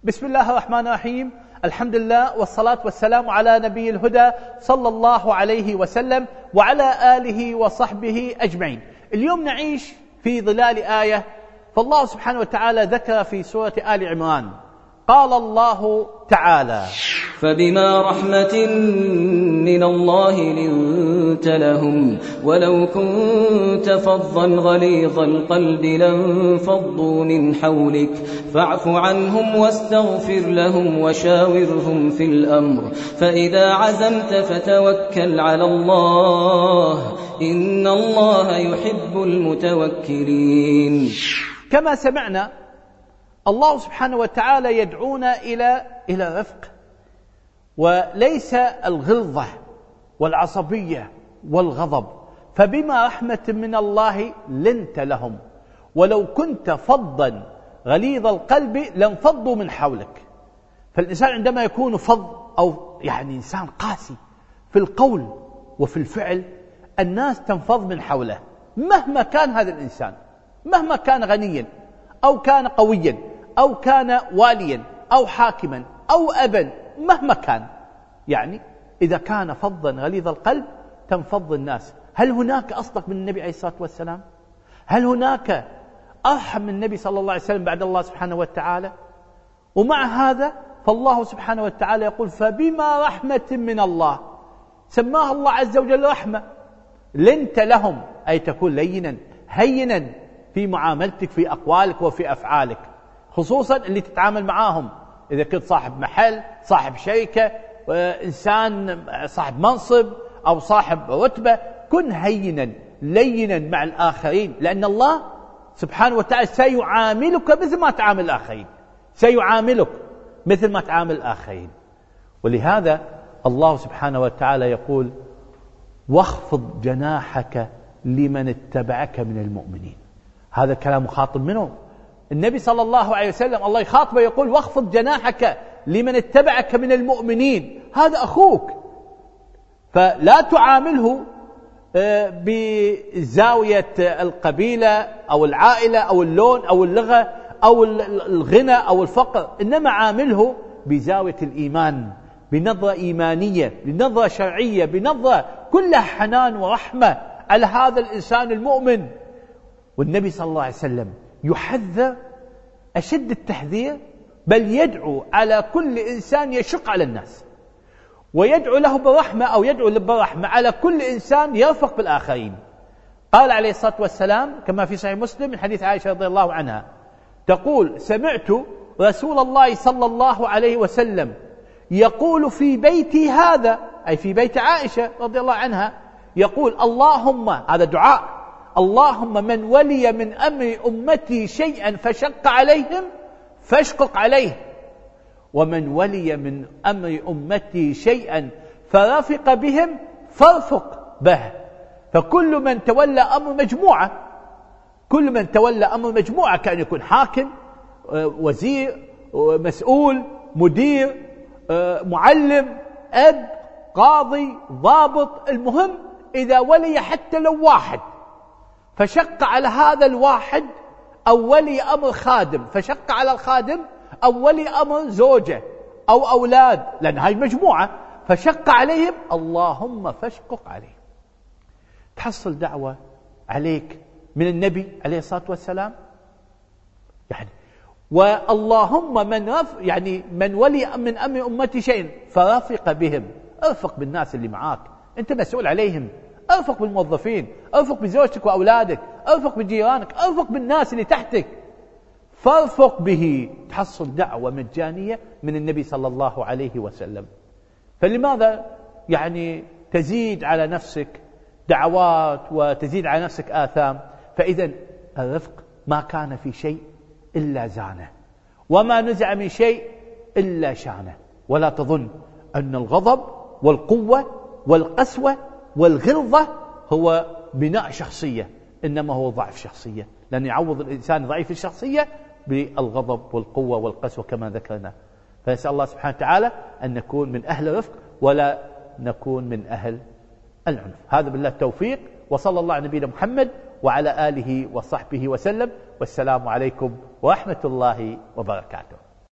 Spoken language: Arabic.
بسم الله الرحمن الرحيم. الحمد لله والصلاة والسلام على نبي الهدى صلى الله عليه وسلم وعلى آله وصحبه أجمعين. اليوم نعيش في ظلال آية، فالله سبحانه وتعالى ذكر في سورة آل عمران قال الله تعالى: فبما رحمة من الله لنت لهم ولو كنت فظا غليظ القلب لانفضوا من حولك فاعف عنهم واستغفر لهم وشاورهم في الأمر فإذا عزمت فتوكل على الله إن الله يحب المتوكلين. كما سمعنا الله سبحانه وتعالى يدعونا إلى رفق، وليس الغلظة والعصبية والغضب. فبما رحمة من الله لنت لهم ولو كنت فظا غليظ القلب لانفضوا من حولك. فالإنسان عندما يكون فظ أو يعني إنسان قاسي في القول وفي الفعل، الناس تنفض من حوله مهما كان هذا الإنسان، مهما كان غنيا أو كان قويا أو كان واليا أو حاكما أو أبا، مهما كان، يعني إذا كان فظا غليظ القلب تنفض الناس. هل هناك أصدق من النبي عليه الصلاة والسلام؟ هل هناك أرحم من النبي صلى الله عليه وسلم بعد الله سبحانه وتعالى؟ ومع هذا فالله سبحانه وتعالى يقول: فبما رحمة من الله، سماها الله عز وجل رحمة، لنت لهم، أي تكون لينا هينا في معاملتك في أقوالك وفي أفعالك، خصوصا اللي تتعامل معاهم. إذا كنت صاحب محل، صاحب شركة، إنسان صاحب منصب أو صاحب رتبة، كن هينا لينا مع الآخرين، لأن الله سبحانه وتعالى سيعاملك مثل ما تعامل الآخرين، سيعاملك مثل ما تعامل الآخرين. ولهذا الله سبحانه وتعالى يقول: واخفض جناحك لمن اتبعك من المؤمنين. هذا كلام مخاطب منه النبي صلى الله عليه وسلم، الله يخاطبه يقول: واخفض جناحك لمن اتبعك من المؤمنين. هذا أخوك، فلا تعامله بزاوية القبيلة أو العائلة أو اللون أو اللغة أو الغنى أو الفقر، إنما عامله بزاوية الإيمان، بنظرة إيمانية، بنظرة شرعية، بنظرة كلها حنان ورحمة على هذا الإنسان المؤمن. والنبي صلى الله عليه وسلم يحذر أشد التحذير، بل يدعو على كل إنسان يشق على الناس، ويدعو له بالرحمة أو يدعو بالرحمة على كل إنسان يرفق بالآخرين. قال عليه الصلاة والسلام كما في صحيح مسلم من حديث عائشة رضي الله عنها تقول: سمعت رسول الله صلى الله عليه وسلم يقول في بيتي هذا، أي في بيت عائشة رضي الله عنها، يقول: اللهم، هذا دعاء، اللهم من ولي من أمر أمتي شيئا فشق عليهم فاشقق عليه، ومن ولي من أمر أمتي شيئا فرفق بهم فارفق به. فكل من تولى أمر مجموعة، كل من تولى أمر مجموعة، كان يكون حاكم، وزير، مسؤول، مدير، معلم، أب، قاضي، ضابط، المهم إذا ولي حتى لو واحد فشق على هذا الواحد، أو ولي أمر خادم فشق على الخادم، أو ولي أمر زوجة أو أولاد، لأن هاي مجموعة، فشق عليهم، اللهم فاشقق عليهم. تحصل دعوة عليك من النبي عليه الصلاة والسلام، يعني واللهم من ولي من أمر أمتي شيء فرفق بهم، ارفق بالناس اللي معاك، أنت مسؤول عليهم، ارفق بالموظفين، ارفق بزوجتك وأولادك، ارفق بجيرانك، ارفق بالناس اللي تحتك، فارفق به. تحصل دعوة مجانية من النبي صلى الله عليه وسلم. فلماذا تزيد على نفسك دعوات وتزيد على نفسك آثام؟ فإذا الرفق ما كان في شيء إلا زانه، وما نزع من شيء إلا شانه. ولا تظن أن الغضب والقوة والقسوة والغلظة هو بناء شخصية، إنما هو ضعف شخصية، لأن يعوض الإنسان ضعيف الشخصية بالغضب والقوة والقسوة كما ذكرنا. فنسأل الله سبحانه وتعالى أن نكون من أهل الرفق ولا نكون من أهل العنف. هذا بالله التوفيق، وصلى الله على نبينا محمد وعلى آله وصحبه وسلم، والسلام عليكم ورحمة الله وبركاته.